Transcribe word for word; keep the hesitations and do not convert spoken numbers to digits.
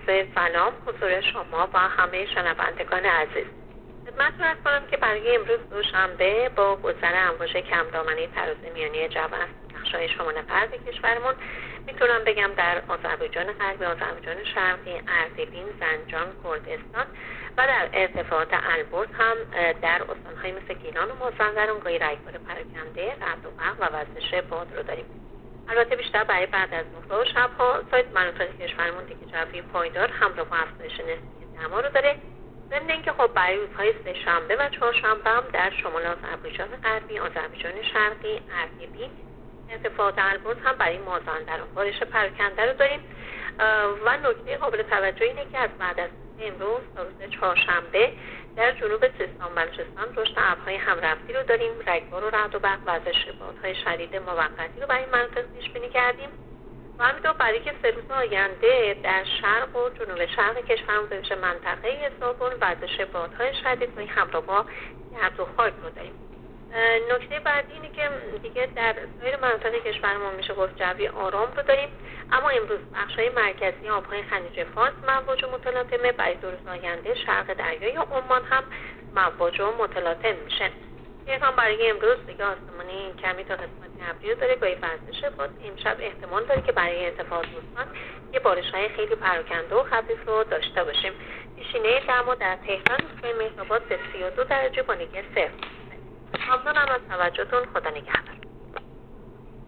عرض سلام حضور شما و همه شنوندگان عزیز. خدمتتون عرض کنم که برای امروز دوشنبه با گذر امواج کمدامنه تراز میانی جو از بخش‌های شمال غرب کشورمون میتونم بگم در آذربایجان غربی، آذربایجان شرقی، اردبیل، زنجان، کردستان و در ارتفاعات البرز هم در استان‌های مثل گیلان و مازندران گاهی رگبار پراکنده، رعد و برق و وزش باد رو داریم. البته بیشتر برای بعد از ظهر و شب‌ها سایر مناطق کشورمون دیگه جوی پایدار همراه با افزایش نسبی دما رو داره. ضمن اینکه خب برای روزهای سه‌شنبه و چهارشنبه هم در شمال آذربایجان غربی، آذربایجان شرقی، اردبیل، ارتفاعات البرز هم برای مازندران بارش پراکنده رو داریم. و نکته قابل توجه اینه که از بعد از امروز تا روز چهارشنبه در جنوب سیستان بلوچستان رشد ابرهای همرفتی رو داریم. رگبار و رعد و برق و وزش بادهای شدید موقتی رو برای این مناطق پیش بینی کردیم و همینطور برای که سه روز آینده در شرق و جنوب شرق کشورمون بشه منطقه زابل وزش بادهای شدید و همراه با گرد و خاک رو داریم. نکته بعدی اینه که دیگه در سایر مناطق کشورمون میشه گفت جوی آرام رو داریم، اما امروز بخش‌های مرکزی آبهای خلیج فارس مواج متلاطمه. برای دو روز آینده شرق دریای عمان هم مواج متلاطم میشه. هم برای امروز دیگه آسمانی کمی تا قسمت ابری داره، گاهی وزش باد. امشب احتمال داره که برای ارتفاع دوستان یه بارش‌های خیلی پراکنده و خفیف رو داشته باشیم. پیشینه دما در تهران به مهرآباد به سی و دو درجه با نگه صفر. ممنونم از توجهتون. خدا نگهدار.